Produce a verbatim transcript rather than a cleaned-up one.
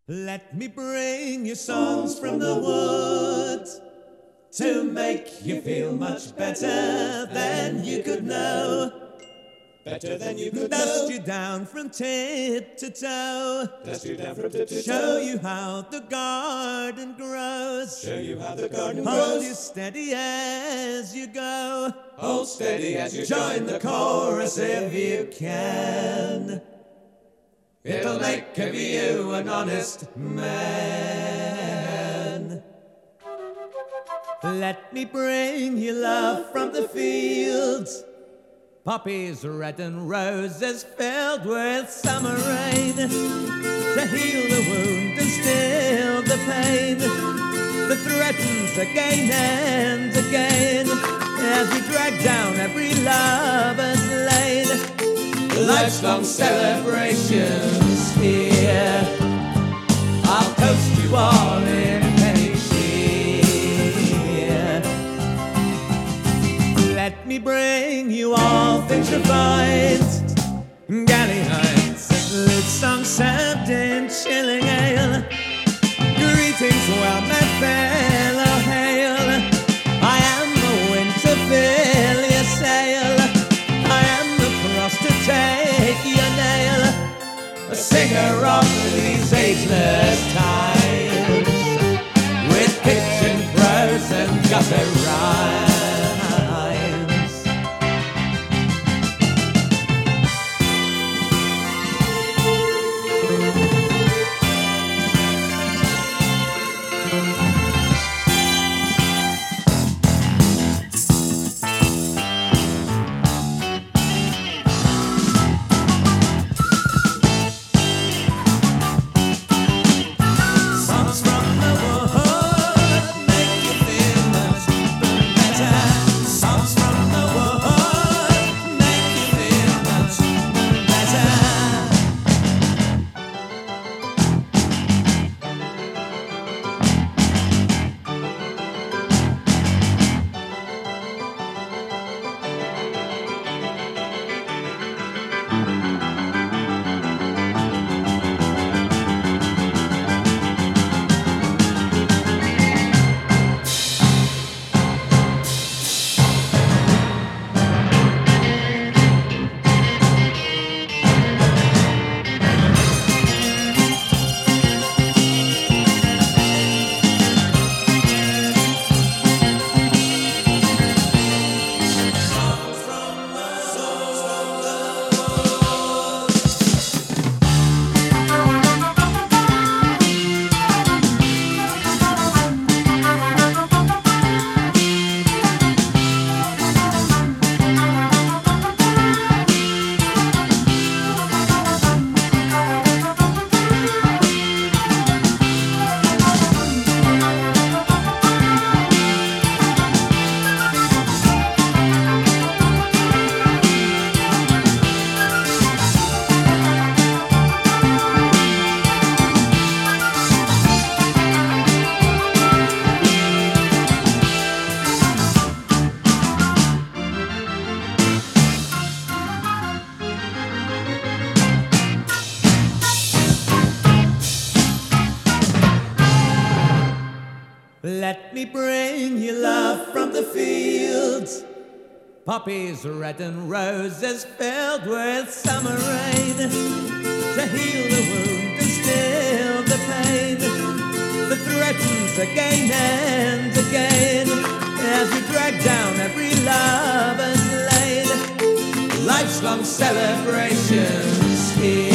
Let me bring you songs from the woods to make you feel much better than you could know. Better than you could Dust know. you down from tip to toe. Dust you down from tip to toe. Show you how the garden grows. Show you how the garden Hold grows. you steady as you go. Hold steady as you Join the chorus if you can. It'll make of you an honest man. Let me bring you love from the fields. Poppies red and roses filled with summer rain to heal the wound and still the pain that threatens again and again as we drag down every lover's lane. Life's long celebrations here. I'll toast you all in penny cheer. Let me bring you all things refined. Galley heights, lute song served in chilling ale. Greetings, well met fellow, hail. I am the wind to fill your sail. I am the frost to take your nail. A singer of these ageless times, with kitchen prose and gutter rhymes. Let me bring you love from the fields. Poppies red and roses filled with summer rain to heal the wound and still the pain that threatens again and again as we drag down every lover's lane. Life's long celebrations here.